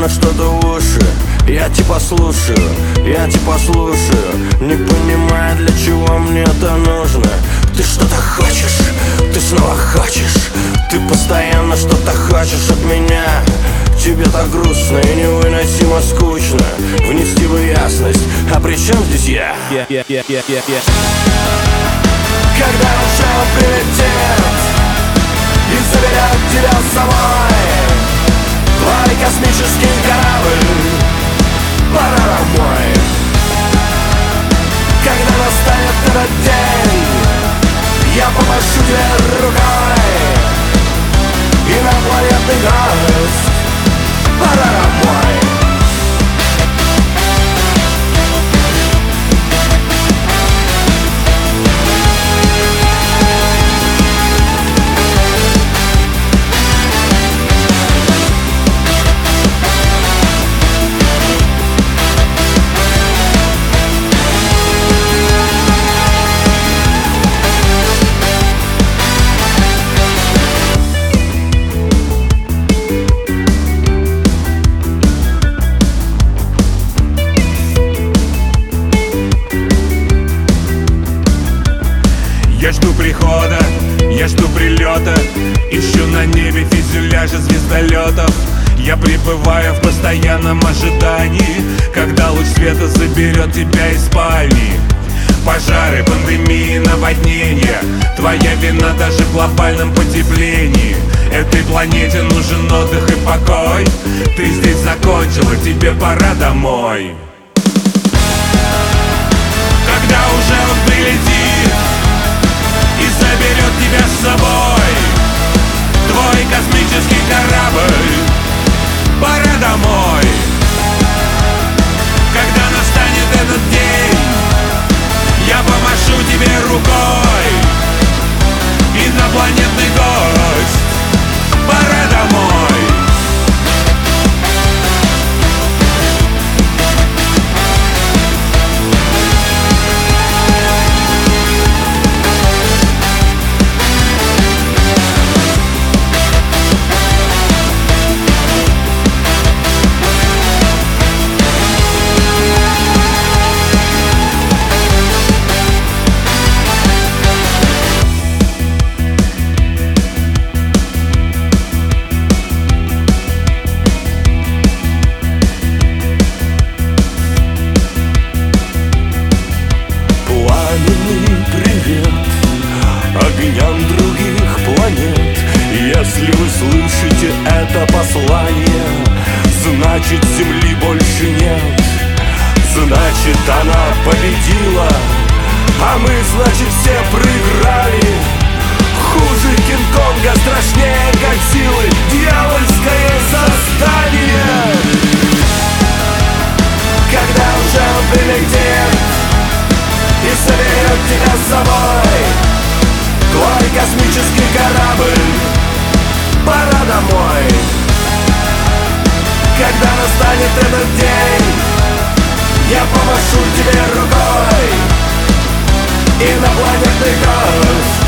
постоянно что-то в уши. Я типа слушаю, не понимая, для чего мне это нужно. Ты что-то хочешь, ты снова хочешь, ты постоянно что-то хочешь от меня. Тебе так грустно и невыносимо скучно. Внести бы ясность, а при чем здесь я? Когда уже он прилетит и заберет тебя с собой, твой космический корабль, пора домой. Когда настанет этот день, я помашу тебе рукой, инопланетный гость, пора домой. Я жду прихода, я жду прилета, ищу на небе фюзеляжи звездолетов. Я пребываю в постоянном ожидании, когда луч света заберет тебя из спальни. Пожары, пандемии, наводнения, твоя вина даже в глобальном потеплении. Этой планете нужен отдых и покой. Ты здесь закончила, тебе пора домой. Когда уже он прилетит и заберет тебя с собой, твой космический корабль, пора домой. Когда настанет этот день, я помашу тебе рукой, инопланетный гость, пора домой. Огням других планет. Если вы слышите это послание, значит Земли больше нет. Значит она победила, а мы, значит, все проиграли. Хуже Кинг-Конга, страшнее Годзиллы, дьявольское создание. Когда уже он прилетит и соберет тебя с собой, твой космический корабль, пора домой. Когда настанет этот день, я помашу тебе рукой, инопланетный гость,